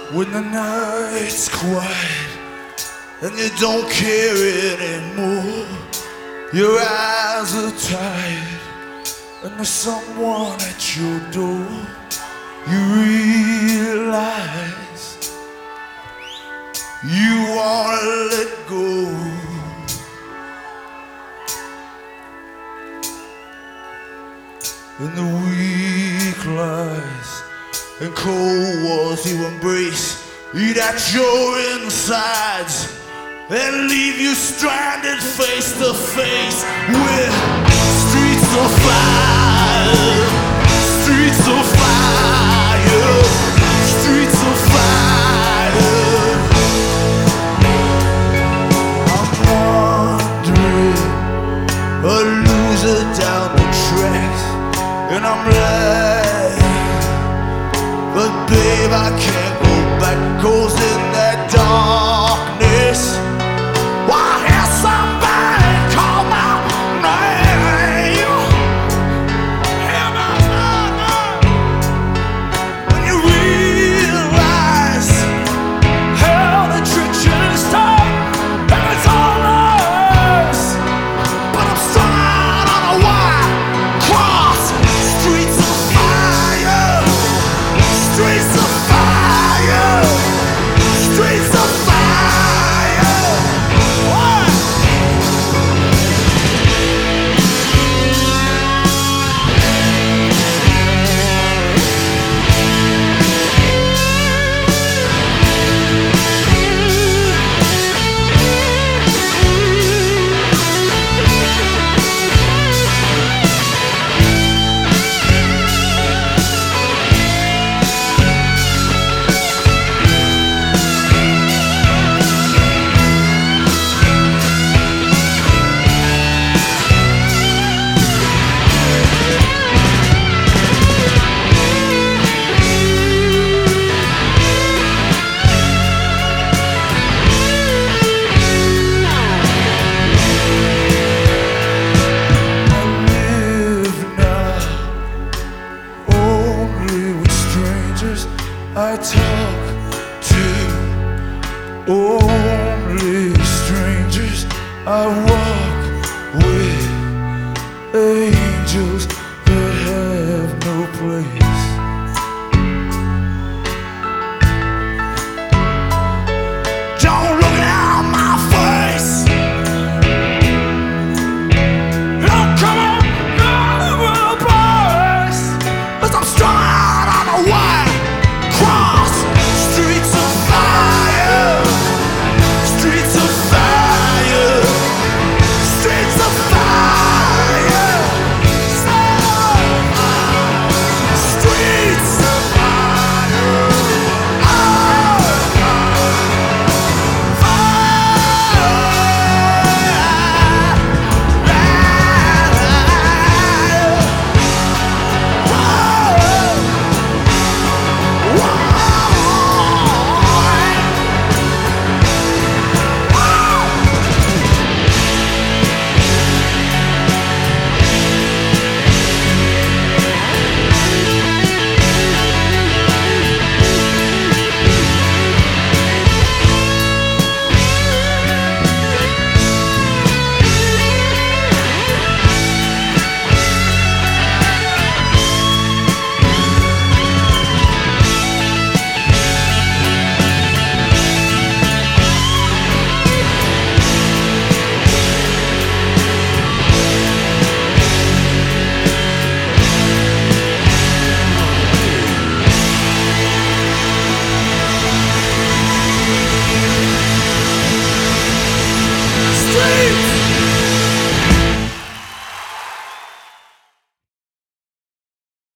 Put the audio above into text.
When the night's quiet and you don't care anymore, your eyes are tired and there's someone at your door. You realize you wanna let go. And the weak lies and cold walls you embrace eat at your insides and leave you stranded face to face with streets of fire, streets of fire, streets of fire. I'm wandering, a loser down the tracks, and I'm like, but babe, I can't go back, 'cause in that darkness, I hear somebody call my name. Hear my name. When you realize how the treacherous time, and it's all ours, but I'm strung on a wire cross. Streets of fire, streets of fire, streets of fire. What? I talk to only strangers. I walk with angels.